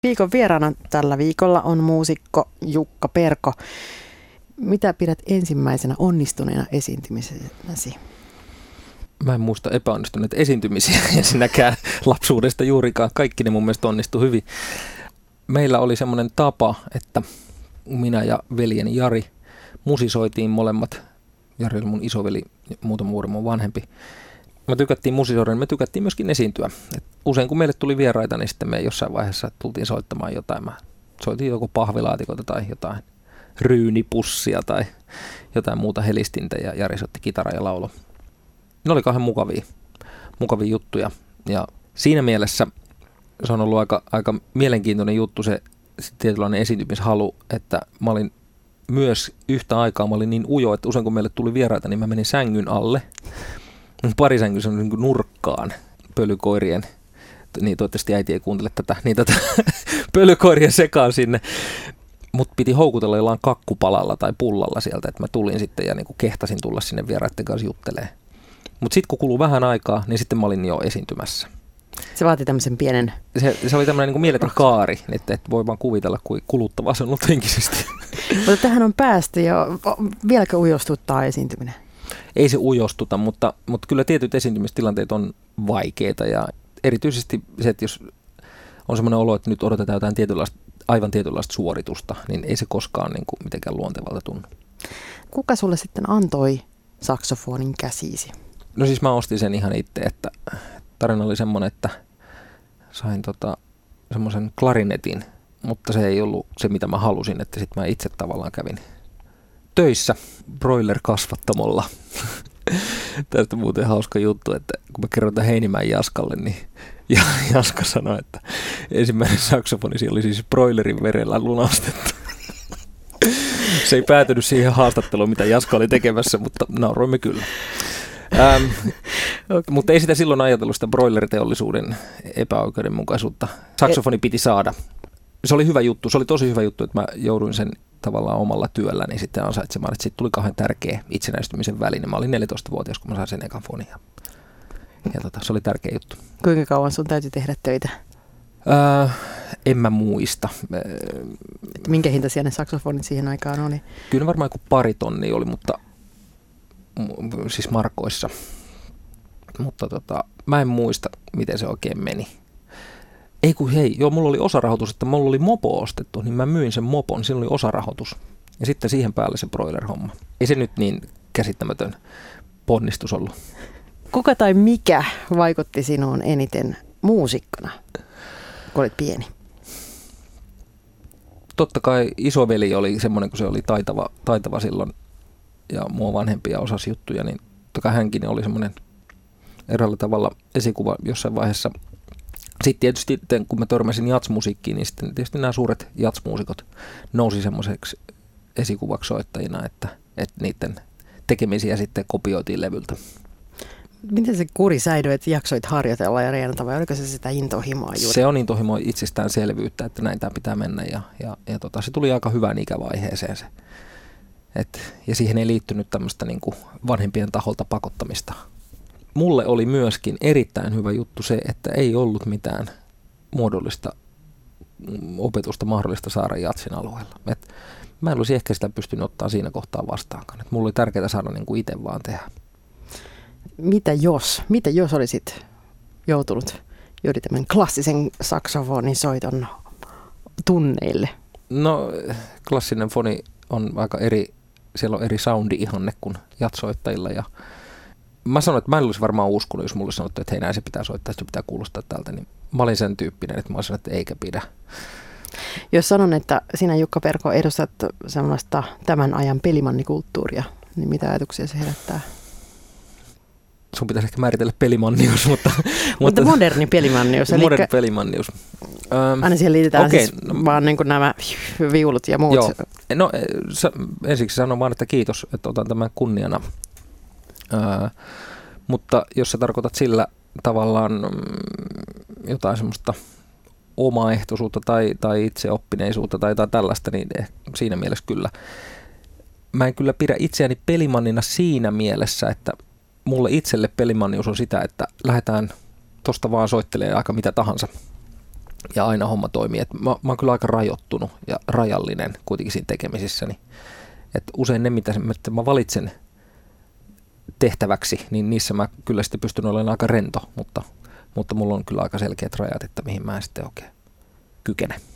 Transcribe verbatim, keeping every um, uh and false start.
Viikon vieraana tällä viikolla on muusikko Jukka Perko. Mitä pidät ensimmäisenä onnistuneena esiintymisenäsi? Mä en muista epäonnistuneita esiintymisiä ensinnäkään lapsuudesta juurikaan. Kaikki ne mun mielestä onnistui hyvin. Meillä oli semmoinen tapa, että minä ja veljeni Jari musisoitiin molemmat. Jari oli mun isoveli, muutaman vuoden mun vanhempi. Me tykättiin musisoida, me tykättiin myöskin esiintyä. Et usein kun meille tuli vieraita, niin sitten me jossain vaiheessa tultiin soittamaan jotain. Mä soitin joku pahvilaatikoita tai jotain ryynipussia tai jotain muuta helistintä ja Jari soitti kitaraa ja laulo. Ne oli kauhean mukavia, mukavia juttuja ja siinä mielessä se on ollut aika, aika mielenkiintoinen juttu se, se tietynlainen esiintymishalu, että mä olin myös yhtä aikaa, mä olin niin ujo, että usein kun meille tuli vieraita, niin mä menin sängyn alle. Parisängyn on niin kuin nurkkaan pölykoirien, niin toivottavasti äiti ei kuuntele tätä, niin tätä pölykoirien sekaan sinne. Mut piti houkutella jollain kakkupalalla tai pullalla sieltä, että mä tulin sitten ja niin kuin kehtasin tulla sinne vieraiden kanssa juttelemaan. Mutta sitten kun kului vähän aikaa, niin sitten mä olin jo esiintymässä. Se vaati tämmöisen pienen... Se, se oli tämmöinen niin kuin mieletön kaari, että et voi vaan kuvitella, kuin kuluttava se on ollut henkisesti. Mutta tähän on päästy ja vieläkö ujostuttaa esiintyminen? Ei se ujostuta, mutta, mutta kyllä tietyt esiintymistilanteet on vaikeita ja erityisesti se, että jos on semmoinen olo, että nyt odotetaan jotain tietynlaista, aivan tietynlaista suoritusta, niin ei se koskaan niin kuin mitenkään luontevalta tunnu. Kuka sulle sitten antoi saksofonin käsiisi? No siis mä ostin sen ihan itse, että tarina oli semmoinen, että sain tota, semmoisen klarinetin, mutta se ei ollut se, mitä mä halusin, että sitten mä itse tavallaan kävin töissä broiler-kasvattamolla. Tästä muuten hauska juttu, että kun mä kerron tämän Heinimäen Jaskalle, niin Jaska sanoi, että ensimmäinen saksofonisi oli siis broilerin verellä lunastettu. Se ei päätynyt siihen haastatteluun, mitä Jaska oli tekemässä, mutta nauroimme kyllä. Ähm, okay. Mutta ei sitä silloin ajatellut sitä broileriteollisuuden epäoikeudenmukaisuutta. Saksofoni piti saada. Se oli hyvä juttu, se oli tosi hyvä juttu, että mä jouduin sen tavallaan omalla työlläni sitten ansaitsemaan, että siitä tuli kauhean tärkeä itsenäistymisen väline. Mä olin neljätoistavuotias, kun mä sain sen ekan fonin. Ja, ja tota, se oli tärkeä juttu. Kuinka kauan sun täytyy tehdä töitä? Öö, en mä muista. Et minkä hintaisia ne saksofonit siihen aikaan oli? Kyllä varmaan joku pari tonnia oli, mutta siis markoissa. Mutta tota, mä en muista, miten se oikein meni. Ei kun hei, joo, mulla oli osarahoitus, että mulla oli mopo ostettu, niin mä myin sen mopon, siinä oli osarahoitus. Ja sitten siihen päälle se broiler-homma. Ei se nyt niin käsittämätön ponnistus ollut. Kuka tai mikä vaikutti sinuun eniten muusikkona, kun olit pieni? Totta kai isoveli oli semmoinen, kun se oli taitava, taitava silloin ja mua vanhempia osasi juttuja, niin totta kai hänkin oli semmoinen eräällä tavalla esikuva jossain vaiheessa. Sitten tietysti, kun mä törmäsin jatsmusiikkiin, niin sitten tietysti nämä suuret jatsmuusikot nousi semmoiseksi esikuvaksi soittajina, että, että niiden tekemisiä sitten kopioitiin levyltä. Miten se kuri säilyi, että jaksoit harjoitella ja reenata, vai oliko se sitä intohimoa juuri? Se on intohimoa itsestäänselvyyttä, että näin tämä pitää mennä, ja, ja, ja tota, se tuli aika hyvään ikävaiheeseen se. Et, ja siihen ei liittynyt tämmöistä niin kuin vanhempien taholta pakottamista. Mulle oli myöskin erittäin hyvä juttu se, että ei ollut mitään muodollista opetusta mahdollista saada jatsin alueella. Et mä en olisi ehkä sitä pystynyt ottaa siinä kohtaa vastaankaan. Et mulla oli tärkeää saada niin kuin itse vaan tehdä. Mitä jos? Mitä jos olisit joutunut juuri tämän klassisen saksofonin soiton tunneille? No klassinen foni on aika eri, siellä on eri soundi-ihanne kuin jatsoittajilla ja mä sanoin, että mä en olisi varmaan uskonut, jos mulle sanottu, että hei näin se pitää soittaa, se pitää kuulostaa tältä, niin mä olin sen tyyppinen, että mä olisin, että eikä pidä. Jos sanon, että sinä Jukka Perko edustat sellaista tämän ajan pelimannikulttuuria, niin mitä ajatuksia se herättää? Sun pitäisi ehkä määritellä pelimannius, mutta... mutta moderni pelimannius. Moderni pelimannius. Ähm, aina siihen liitetään okay, siis no, vaan niin kuin nämä viulut ja muut. Joo. No sa, ensiksi sanon vaan, että kiitos, että otan tämän kunniana. Äh, mutta jos sä tarkoitat sillä tavallaan mm, jotain semmoista omaehtoisuutta tai, tai itseoppineisuutta tai jotain tällaista, niin siinä mielessä kyllä. Mä en kyllä pidä itseäni pelimannina siinä mielessä, että mulle itselle pelimannius on sitä, että lähdetään tosta vaan soittelemaan aika mitä tahansa. ja aina homma toimii. Et mä, mä oon kyllä aika rajoittunut ja rajallinen kuitenkin siinä tekemisissäni. Et usein ne, mitä mä valitsen tehtäväksi, niin niissä mä kyllä sitten pystyn olemaan aika rento, mutta, mutta mulla on kyllä aika selkeät rajat, että mihin mä sitten oikein kykenen.